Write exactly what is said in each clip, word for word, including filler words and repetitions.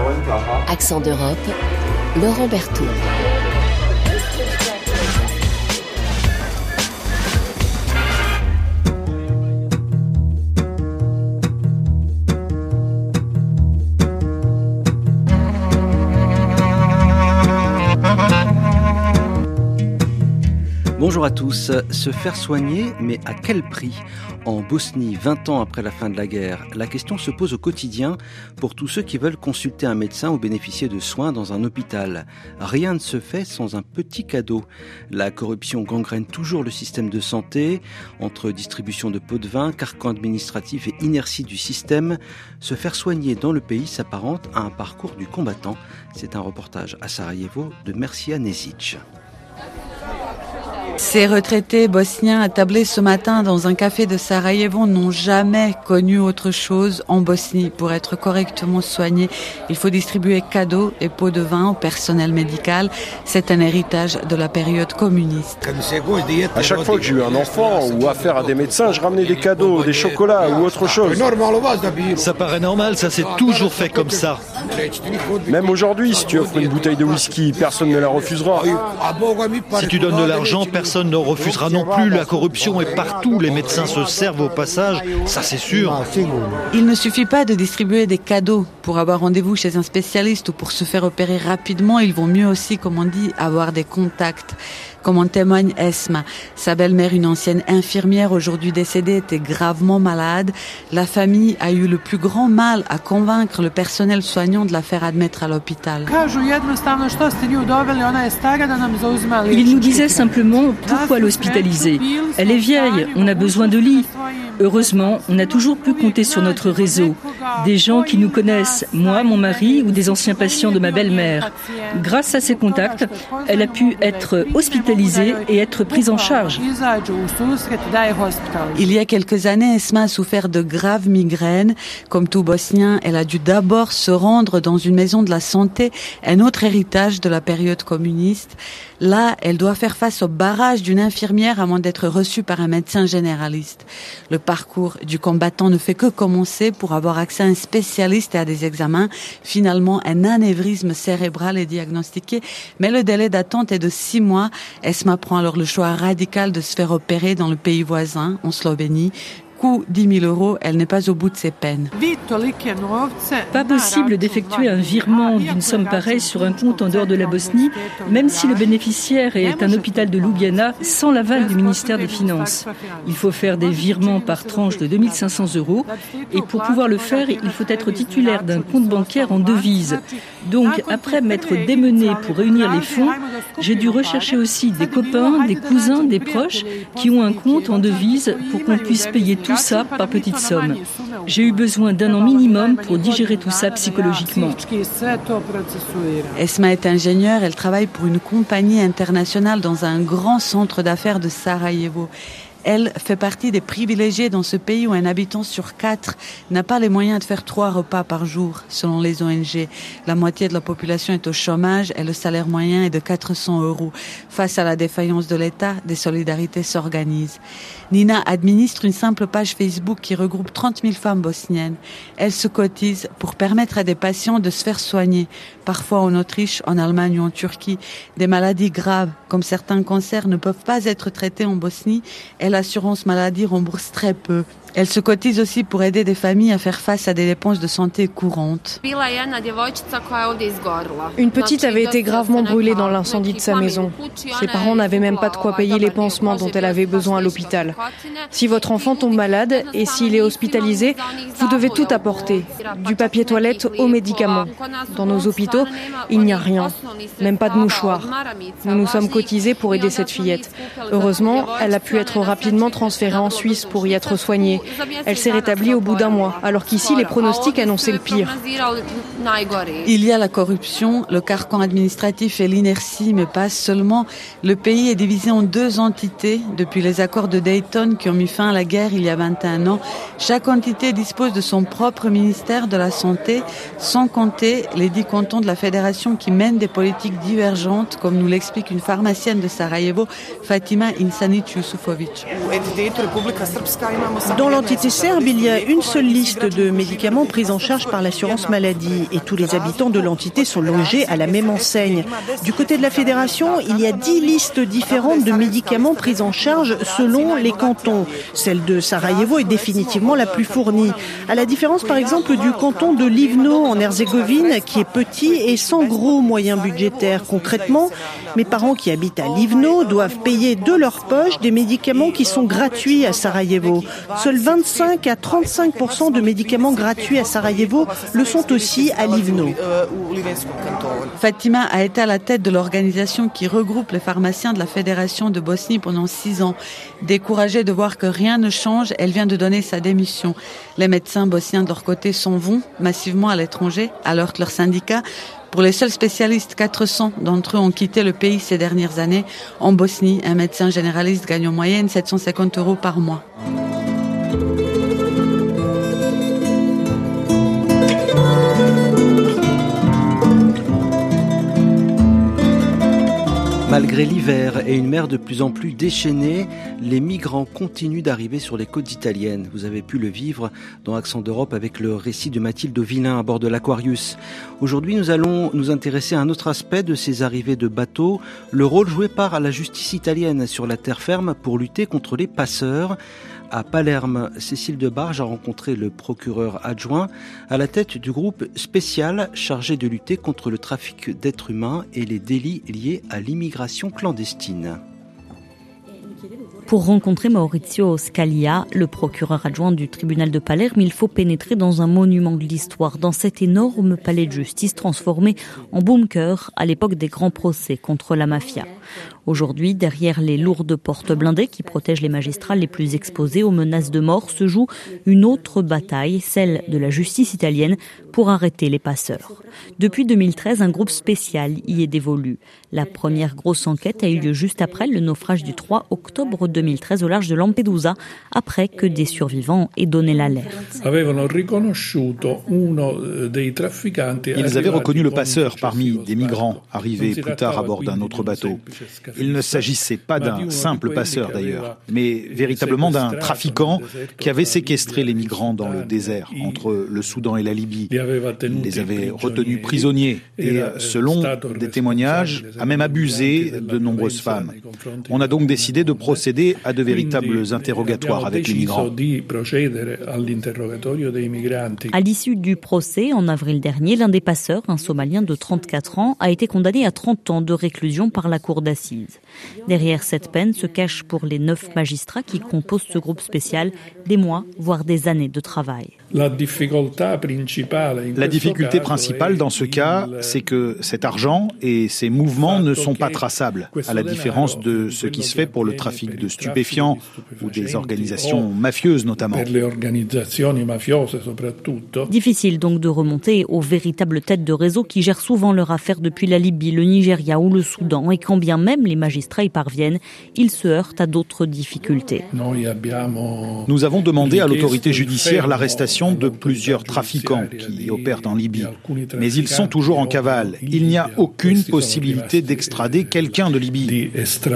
Accent d'Europe, Laurent Berthoud. Bonjour à tous. Se faire soigner, mais à quel prix ? En Bosnie, vingt ans après la fin de la guerre, la question se pose au quotidien pour tous ceux qui veulent consulter un médecin ou bénéficier de soins dans un hôpital. Rien ne se fait sans un petit cadeau. La corruption gangrène toujours le système de santé. Entre distribution de pots de vin, carcan administratif et inertie du système, se faire soigner dans le pays s'apparente à un parcours du combattant. C'est un reportage à Sarajevo de Mercia Nesic. Ces retraités bosniens attablés ce matin dans un café de Sarajevo n'ont jamais connu autre chose en Bosnie. Pour être correctement soignés, il faut distribuer cadeaux et pots de vin au personnel médical. C'est un héritage de la période communiste. À chaque fois que j'ai eu un enfant ou affaire à des médecins, je ramenais des cadeaux, des chocolats ou autre chose. Ça paraît normal, ça s'est toujours fait comme ça. Même aujourd'hui, si tu offres une bouteille de whisky, personne ne la refusera. Si tu donnes de l'argent, personne Personne ne refusera non plus. La corruption est partout. Les médecins se servent au passage. Ça, c'est sûr. Il ne suffit pas de distribuer des cadeaux. Pour avoir rendez-vous chez un spécialiste ou pour se faire opérer rapidement, il vaut mieux aussi, comme on dit, avoir des contacts. Comme en témoigne Esma. Sa belle-mère, une ancienne infirmière aujourd'hui décédée, était gravement malade. La famille a eu le plus grand mal à convaincre le personnel soignant de la faire admettre à l'hôpital. Il nous disait simplement pourquoi l'hospitaliser. Elle est vieille, on a besoin de lits. Heureusement, on a toujours pu compter sur notre réseau. Des gens qui nous connaissent, moi, mon mari ou des anciens patients de ma belle-mère. Grâce à ces contacts, elle a pu être hospitalisée et être prise en charge. Il y a quelques années, Esma a souffert de graves migraines. Comme tout Bosnien, elle a dû d'abord se rendre dans une maison de la santé, un autre héritage de la période communiste. Là, elle doit faire face au barrage d'une infirmière avant d'être reçue par un médecin généraliste. Le parcours du combattant ne fait que commencer. Pour avoir accès à un spécialiste et à des examens, finalement, un anévrisme cérébral est diagnostiqué, mais le délai d'attente est de six mois. Esma prend alors le choix radical de se faire opérer dans le pays voisin, en Slovénie. Coût dix mille euros, elle n'est pas au bout de ses peines. Pas possible d'effectuer un virement d'une somme pareille sur un compte en dehors de la Bosnie, même si le bénéficiaire est un hôpital de Ljubljana, sans l'aval du ministère des Finances. Il faut faire des virements par tranche de deux mille cinq cents euros et pour pouvoir le faire, il faut être titulaire d'un compte bancaire en devise. Donc, après m'être démené pour réunir les fonds, j'ai dû rechercher aussi des copains, des cousins, des proches qui ont un compte en devise pour qu'on puisse payer tout ça par petites sommes. J'ai eu besoin d'un an minimum pour digérer tout ça psychologiquement. Esma est ingénieure, elle travaille pour une compagnie internationale dans un grand centre d'affaires de Sarajevo. Elle fait partie des privilégiés dans ce pays où un habitant sur quatre n'a pas les moyens de faire trois repas par jour, selon les O N G. La moitié de la population est au chômage et le salaire moyen est de quatre cents euros. Face à la défaillance de l'État, des solidarités s'organisent. Nina administre une simple page Facebook qui regroupe trente mille femmes bosniennes. Elle se cotise pour permettre à des patients de se faire soigner, parfois en Autriche, en Allemagne ou en Turquie. Des maladies graves, comme certains cancers, ne peuvent pas être traités en Bosnie et l'assurance maladie rembourse très peu. Elle se cotise aussi pour aider des familles à faire face à des dépenses de santé courantes. Une petite avait été gravement brûlée dans l'incendie de sa maison. Ses parents n'avaient même pas de quoi payer les pansements dont elle avait besoin à l'hôpital. Si votre enfant tombe malade et s'il est hospitalisé, vous devez tout apporter, du papier toilette aux médicaments. Dans nos hôpitaux, il n'y a rien, même pas de mouchoirs. Nous nous sommes cotisés pour aider cette fillette. Heureusement, elle a pu être rapidement transférée en Suisse pour y être soignée. Elle s'est rétablie au bout d'un mois, alors qu'ici, les pronostics annonçaient le pire. Il y a la corruption, le carcan administratif et l'inertie, mais pas seulement. Le pays est divisé en deux entités depuis les accords de Dayton qui ont mis fin à la guerre il y a vingt et un ans. Chaque entité dispose de son propre ministère de la Santé, sans compter les dix cantons de la fédération qui mènent des politiques divergentes, comme nous l'explique une pharmacienne de Sarajevo, Fatima Insanić-Jusufović. Dans l'entité serbe, il y a une seule liste de médicaments pris en charge par l'assurance maladie et tous les habitants de l'entité sont logés à la même enseigne. Du côté de la fédération, il y a dix listes différentes de médicaments pris en charge selon les cantons. Celle de Sarajevo est définitivement la plus fournie. À la différence, par exemple, du canton de Livno en Herzégovine, qui est petit et sans gros moyens budgétaires. Concrètement, mes parents qui habitent à Livno doivent payer de leur poche des médicaments qui sont gratuits à Sarajevo. Seuls vingt-cinq à trente-cinq pour cent de médicaments gratuits à Sarajevo le sont aussi à Livno. Fatima a été à la tête de l'organisation qui regroupe les pharmaciens de la Fédération de Bosnie pendant six ans. Découragée de voir que rien ne change, elle vient de donner sa démission. Les médecins bosniens de leur côté s'en vont massivement à l'étranger, alors que leur syndicat, pour les seuls spécialistes, quatre cents d'entre eux ont quitté le pays ces dernières années. En Bosnie, un médecin généraliste gagne en moyenne sept cent cinquante euros par mois. Malgré l'hiver et une mer de plus en plus déchaînée, les migrants continuent d'arriver sur les côtes italiennes. Vous avez pu le vivre dans Accent d'Europe avec le récit de Mathilde Villain à bord de l'Aquarius. Aujourd'hui, nous allons nous intéresser à un autre aspect de ces arrivées de bateaux, le rôle joué par la justice italienne sur la terre ferme pour lutter contre les passeurs. À Palerme, Cécile Debarge a rencontré le procureur adjoint à la tête du groupe spécial chargé de lutter contre le trafic d'êtres humains et les délits liés à l'immigration clandestine. Pour rencontrer Maurizio Scalia, le procureur adjoint du tribunal de Palerme, il faut pénétrer dans un monument de l'histoire, dans cet énorme palais de justice transformé en bunker à l'époque des grands procès contre la mafia. Aujourd'hui, derrière les lourdes portes blindées qui protègent les magistrats les plus exposés aux menaces de mort, se joue une autre bataille, celle de la justice italienne, pour arrêter les passeurs. Depuis deux mille treize, un groupe spécial y est dévolu. La première grosse enquête a eu lieu juste après le naufrage du trois octobre deux mille treize au large de Lampedusa, après que des survivants aient donné l'alerte. Ils avaient reconnu le passeur parmi des migrants arrivés plus tard à bord d'un autre bateau. Il ne s'agissait pas d'un simple passeur d'ailleurs, mais véritablement d'un trafiquant qui avait séquestré les migrants dans le désert entre le Soudan et la Libye. Il les avait retenus prisonniers et, selon des témoignages, a même abusé de nombreuses femmes. On a donc décidé de procéder à de véritables interrogatoires avec les migrants. À l'issue du procès, en avril dernier, l'un des passeurs, un Somalien de trente-quatre ans, a été condamné à trente ans de réclusion par la cour d'assises. Derrière cette peine se cachent pour les neuf magistrats qui composent ce groupe spécial des mois, voire des années de travail. La difficulté principale dans ce cas, c'est que cet argent et ces mouvements ne sont pas traçables, à la différence de ce qui se fait pour le trafic de stupéfiants ou des organisations mafieuses notamment. Difficile donc de remonter aux véritables têtes de réseau qui gèrent souvent leur affaire depuis la Libye, le Nigeria ou le Soudan, et quand bien même les magistrats y parviennent, ils se heurtent à d'autres difficultés. Nous avons demandé à l'autorité judiciaire l'arrestation de plusieurs trafiquants qui opèrent en Libye. Mais ils sont toujours en cavale. Il n'y a aucune possibilité d'extrader quelqu'un de Libye.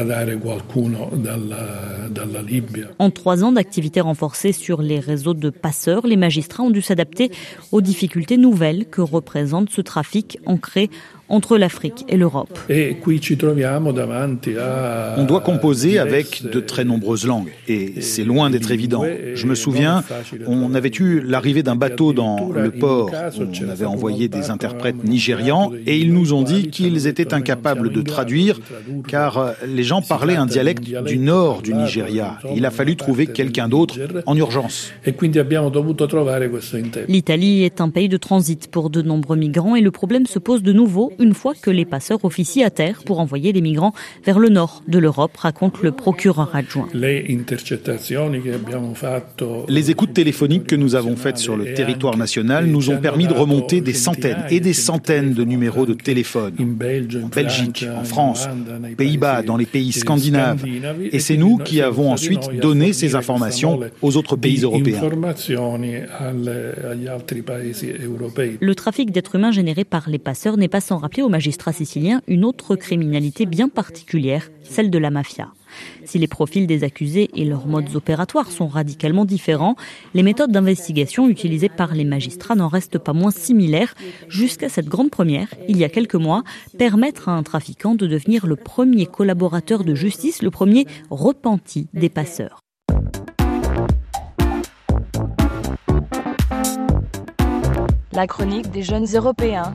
En trois ans d'activité renforcée sur les réseaux de passeurs, les magistrats ont dû s'adapter aux difficultés nouvelles que représente ce trafic ancré entre l'Afrique et l'Europe. On doit composer avec de très nombreuses langues, et c'est loin d'être évident. Je me souviens, on avait eu l'arrivée d'un bateau dans le port, où on avait envoyé des interprètes nigérians, et ils nous ont dit qu'ils étaient incapables de traduire, car les gens parlaient un dialecte du nord du Nigeria. Il a fallu trouver quelqu'un d'autre en urgence. L'Italie est un pays de transit pour de nombreux migrants, et le problème se pose de nouveau une fois que les passeurs officient à terre pour envoyer les migrants vers le nord de l'Europe, raconte le procureur adjoint. Les écoutes téléphoniques que nous avons faites sur le territoire national nous ont permis de remonter des centaines et des centaines de numéros de téléphone. En Belgique, en France, aux Pays-Bas, dans les pays scandinaves. Et c'est nous qui avons ensuite donné ces informations aux autres pays européens. Le trafic d'êtres humains généré par les passeurs n'est pas sans rappeler aux magistrats siciliens une autre criminalité bien particulière, celle de la mafia. Si les profils des accusés et leurs modes opératoires sont radicalement différents, les méthodes d'investigation utilisées par les magistrats n'en restent pas moins similaires, jusqu'à cette grande première, il y a quelques mois, permettre à un trafiquant de devenir le premier collaborateur de justice, le premier repenti des passeurs. La chronique des jeunes Européens.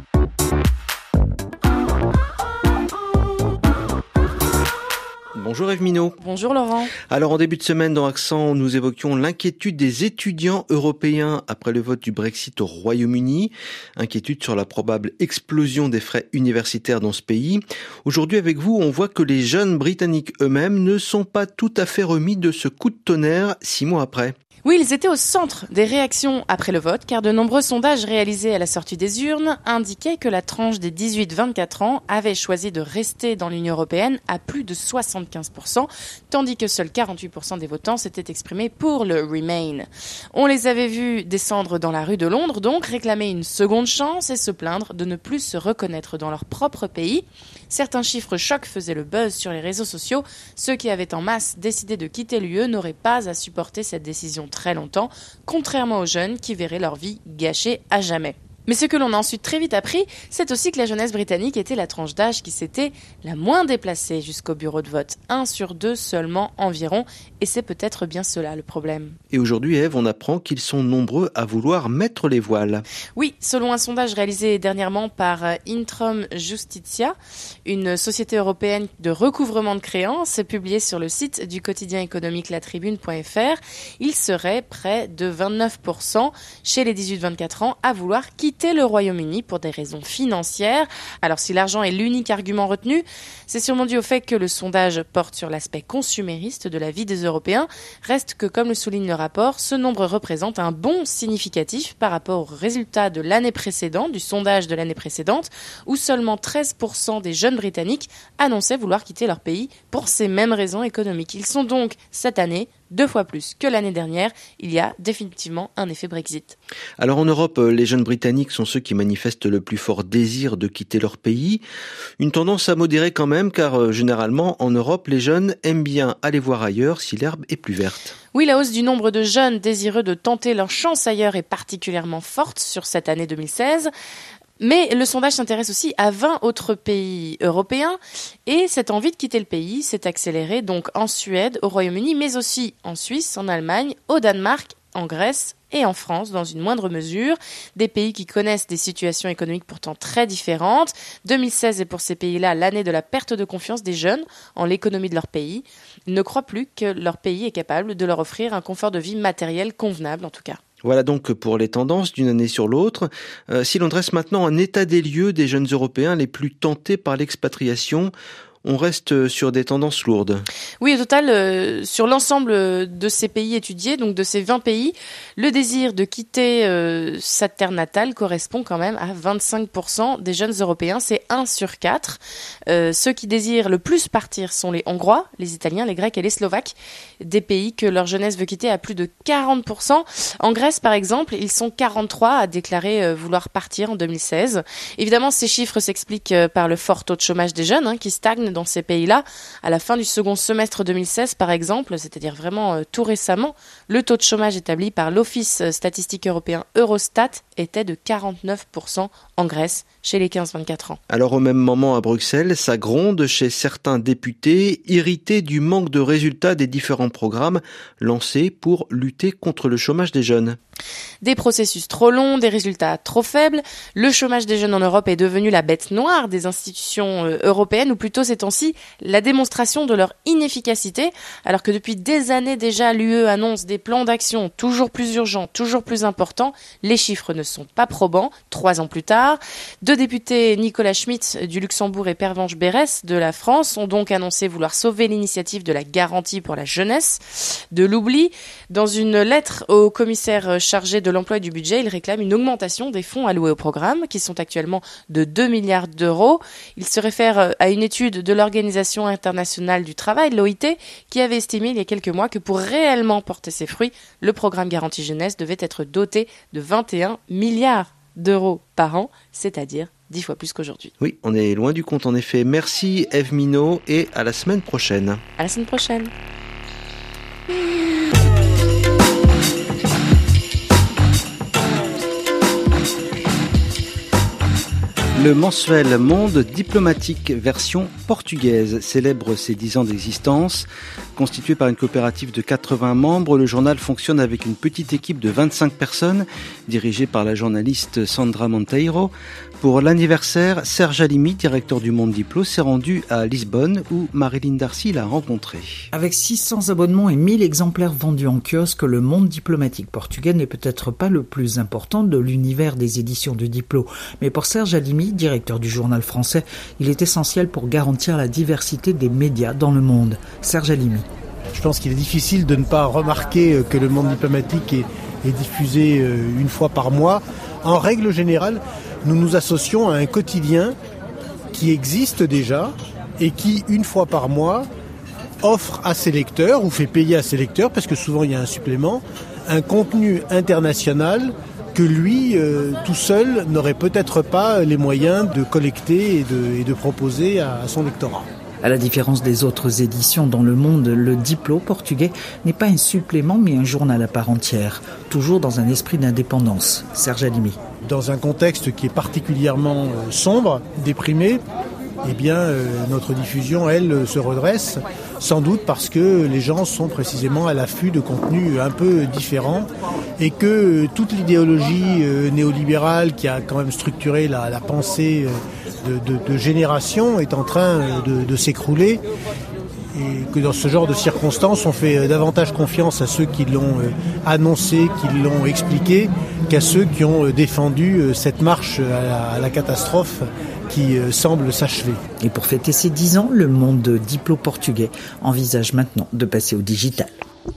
Bonjour Ève Minot. Bonjour Laurent. Alors en début de semaine dans Accent, nous évoquions l'inquiétude des étudiants européens après le vote du Brexit au Royaume-Uni. Inquiétude sur la probable explosion des frais universitaires dans ce pays. Aujourd'hui avec vous, on voit que les jeunes Britanniques eux-mêmes ne sont pas tout à fait remis de ce coup de tonnerre six mois après. Oui, ils étaient au centre des réactions après le vote, car de nombreux sondages réalisés à la sortie des urnes indiquaient que la tranche des dix-huit vingt-quatre ans avait choisi de rester dans l'Union européenne à plus de soixante-quinze pour cent, tandis que seuls quarante-huit pour cent des votants s'étaient exprimés pour le Remain. On les avait vus descendre dans la rue de Londres, donc réclamer une seconde chance et se plaindre de ne plus se reconnaître dans leur propre pays. Certains chiffres chocs faisaient le buzz sur les réseaux sociaux. Ceux qui avaient en masse décidé de quitter l'U E n'auraient pas à supporter cette décision très longtemps, contrairement aux jeunes qui verraient leur vie gâchée à jamais. Mais ce que l'on a ensuite très vite appris, c'est aussi que la jeunesse britannique était la tranche d'âge qui s'était la moins déplacée jusqu'au bureau de vote. Un sur deux seulement environ, et c'est peut-être bien cela le problème. Et aujourd'hui, Ève, on apprend qu'ils sont nombreux à vouloir mettre les voiles. Oui, selon un sondage réalisé dernièrement par Intrum Justitia, une société européenne de recouvrement de créances, publiée sur le site du quotidien économique la tribune point f r, il serait près de vingt-neuf pour cent chez les dix-huit vingt-quatre ans à vouloir quitter le Royaume-Uni pour des raisons financières. Alors si l'argent est l'unique argument retenu, c'est sûrement dû au fait que le sondage porte sur l'aspect consumériste de la vie des Européens. Reste que, comme le souligne le rapport, ce nombre représente un bond significatif par rapport aux résultats de l'année précédente, du sondage de l'année précédente, où seulement treize pour cent des jeunes Britanniques annonçaient vouloir quitter leur pays pour ces mêmes raisons économiques. Ils sont donc, cette année, deux fois plus que l'année dernière. Il y a définitivement un effet Brexit. Alors en Europe, les jeunes Britanniques sont ceux qui manifestent le plus fort désir de quitter leur pays. Une tendance à modérer quand même, car euh, généralement en Europe, les jeunes aiment bien aller voir ailleurs si l'herbe est plus verte. Oui, la hausse du nombre de jeunes désireux de tenter leur chance ailleurs est particulièrement forte sur cette année deux mille seize. Mais le sondage s'intéresse aussi à vingt autres pays européens et cette envie de quitter le pays s'est accélérée donc en Suède, au Royaume-Uni, mais aussi en Suisse, en Allemagne, au Danemark, en Grèce et en France, dans une moindre mesure. Des pays qui connaissent des situations économiques pourtant très différentes. deux mille seize est pour ces pays-là l'année de la perte de confiance des jeunes en l'économie de leur pays. Ils ne croient plus que leur pays est capable de leur offrir un confort de vie matériel convenable, en tout cas. Voilà donc pour les tendances d'une année sur l'autre. Euh, si l'on dresse maintenant un état des lieux des jeunes Européens les plus tentés par l'expatriation, on reste sur des tendances lourdes. Oui, au total, euh, sur l'ensemble de ces pays étudiés, donc de ces vingt pays, le désir de quitter euh, sa terre natale correspond quand même à vingt-cinq pour cent des jeunes Européens. C'est un sur quatre. Euh, ceux qui désirent le plus partir sont les Hongrois, les Italiens, les Grecs et les Slovaques, des pays que leur jeunesse veut quitter à plus de quarante pour cent. En Grèce, par exemple, ils sont quarante-trois à déclarer euh, vouloir partir en deux mille seize. Évidemment, ces chiffres s'expliquent par le fort taux de chômage des jeunes, hein, qui stagne dans ces pays-là. À la fin du second semestre deux mille seize, par exemple, c'est-à-dire vraiment euh, tout récemment, le taux de chômage établi par l'Office statistique européen Eurostat était de quarante-neuf pour cent en Grèce, chez les quinze vingt-quatre ans. Alors au même moment à Bruxelles, ça gronde chez certains députés, irrités du manque de résultats des différents programmes lancés pour lutter contre le chômage des jeunes. Des processus trop longs, des résultats trop faibles. Le chômage des jeunes en Europe est devenu la bête noire des institutions européennes, ou plutôt ces temps-ci, la démonstration de leur inefficacité, alors que depuis des années déjà, l'U E annonce des plans d'action toujours plus urgents, toujours plus importants. Les chiffres ne sont pas probants, trois ans plus tard. De deux députés, Nicolas Schmit du Luxembourg et Pervenche Berès de la France, ont donc annoncé vouloir sauver l'initiative de la garantie pour la jeunesse de l'oubli. Dans une lettre au commissaire chargé de l'emploi et du budget, ils réclament une augmentation des fonds alloués au programme, qui sont actuellement de deux milliards d'euros. Ils se réfèrent à une étude de l'Organisation internationale du travail, l'O I T, qui avait estimé il y a quelques mois que pour réellement porter ses fruits, le programme Garantie Jeunesse devait être doté de vingt et un milliards d'euros par an, c'est-à-dire dix fois plus qu'aujourd'hui. Oui, on est loin du compte en effet. Merci Ève Minot et à la semaine prochaine. À la semaine prochaine. Le mensuel Monde diplomatique version portugaise célèbre ses dix ans d'existence. Constitué par une coopérative de quatre-vingts membres, le journal fonctionne avec une petite équipe de vingt-cinq personnes, dirigée par la journaliste Sandra Monteiro. Pour l'anniversaire, Serge Alimi, directeur du Monde Diplo, s'est rendu à Lisbonne où Marilyn Darcy l'a rencontré. Avec six cents abonnements et mille exemplaires vendus en kiosque, le Monde diplomatique portugais n'est peut-être pas le plus important de l'univers des éditions du Diplo. Mais pour Serge Alimi, directeur du journal français, il est essentiel pour garantir la diversité des médias dans le monde. Serge Alimi. Je pense qu'il est difficile de ne pas remarquer que le Monde diplomatique est, est diffusé une fois par mois. En règle générale, nous nous associons à un quotidien qui existe déjà et qui, une fois par mois, offre à ses lecteurs ou fait payer à ses lecteurs, parce que souvent il y a un supplément, un contenu international que lui, euh, tout seul, n'aurait peut-être pas les moyens de collecter et de, et de proposer à, à son lectorat. À la différence des autres éditions dans le monde, le Diplo portugais n'est pas un supplément mais un journal à part entière, toujours dans un esprit d'indépendance. Serge Alimi. Dans un contexte qui est particulièrement euh, sombre, déprimé, eh bien euh, notre diffusion, elle, se redresse, sans doute parce que les gens sont précisément à l'affût de contenus un peu différents et que euh, toute l'idéologie euh, néolibérale qui a quand même structuré la, la pensée euh, De, de, de génération est en train de, de s'écrouler et que dans ce genre de circonstances on fait davantage confiance à ceux qui l'ont annoncé, qui l'ont expliqué, qu'à ceux qui ont défendu cette marche à la, à la catastrophe qui semble s'achever. Et pour fêter ses dix ans, le Monde Diplo portugais envisage maintenant de passer au digital.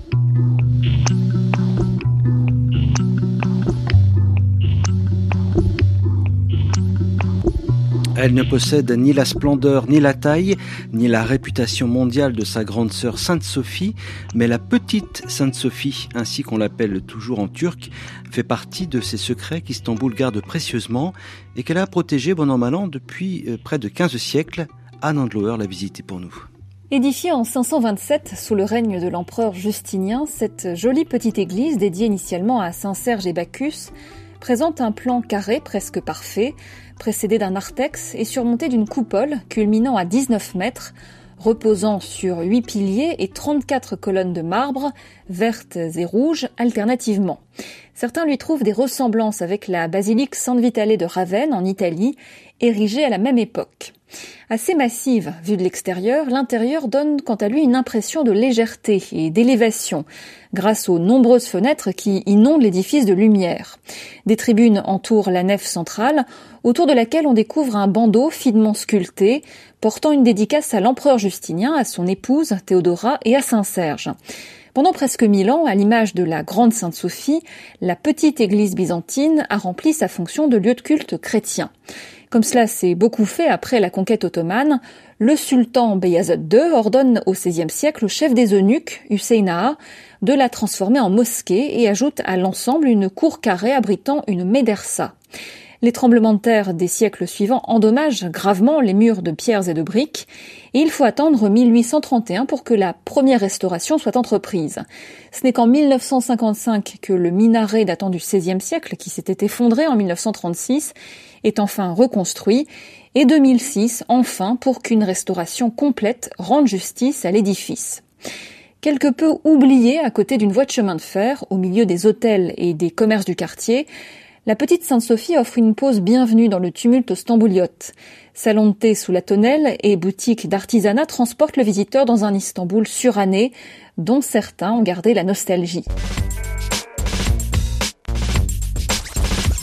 Elle ne possède ni la splendeur, ni la taille, ni la réputation mondiale de sa grande sœur Sainte-Sophie, mais la petite Sainte-Sophie, ainsi qu'on l'appelle toujours en turc, fait partie de ces secrets qu'Istanbul garde précieusement et qu'elle a protégé bon an mal an depuis près de quinze siècles. Anne Andlauer l'a visité pour nous. Édifiée en cinq cent vingt-sept sous le règne de l'empereur Justinien, cette jolie petite église dédiée initialement à Saint Serge et Bacchus présente un plan carré presque parfait, précédé d'un narthex et surmonté d'une coupole culminant à dix-neuf mètres, reposant sur huit piliers et trente-quatre colonnes de marbre, vertes et rouges alternativement. Certains lui trouvent des ressemblances avec la basilique San Vitale de Ravenne en Italie, érigée à la même époque. Assez massive vue de l'extérieur, l'intérieur donne quant à lui une impression de légèreté et d'élévation, grâce aux nombreuses fenêtres qui inondent l'édifice de lumière. Des tribunes entourent la nef centrale, autour de laquelle on découvre un bandeau finement sculpté, portant une dédicace à l'empereur Justinien, à son épouse Théodora et à Saint Serge. Pendant presque mille ans, à l'image de la grande Sainte-Sophie, la petite église byzantine a rempli sa fonction de lieu de culte chrétien. Comme cela s'est beaucoup fait après la conquête ottomane, le sultan Beyazıt deux ordonne au seizième siècle au chef des eunuques, Hüseyin Ağa, de la transformer en mosquée et ajoute à l'ensemble une cour carrée abritant une médersa. Les tremblements de terre des siècles suivants endommagent gravement les murs de pierres et de briques, et il faut attendre mille huit cent trente et un pour que la première restauration soit entreprise. Ce n'est qu'en mille neuf cent cinquante-cinq que le minaret datant du seizième siècle, qui s'était effondré en mille neuf cent trente-six, est enfin reconstruit, et deux mille six, enfin, pour qu'une restauration complète rende justice à l'édifice. Quelque peu oublié à côté d'une voie de chemin de fer, au milieu des hôtels et des commerces du quartier, la petite Sainte-Sophie offre une pause bienvenue dans le tumulte stambouliote. Salon de thé sous la tonnelle et boutique d'artisanat transportent le visiteur dans un Istanbul suranné, dont certains ont gardé la nostalgie.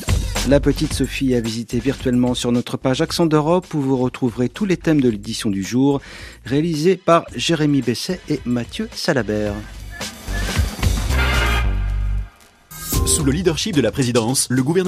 La petite Sophie a visité virtuellement sur notre page Accent d'Europe où vous retrouverez tous les thèmes de l'édition du jour, réalisés par Jérémy Besset et Mathieu Salabert. Sous le leadership de la présidence, le gouvernement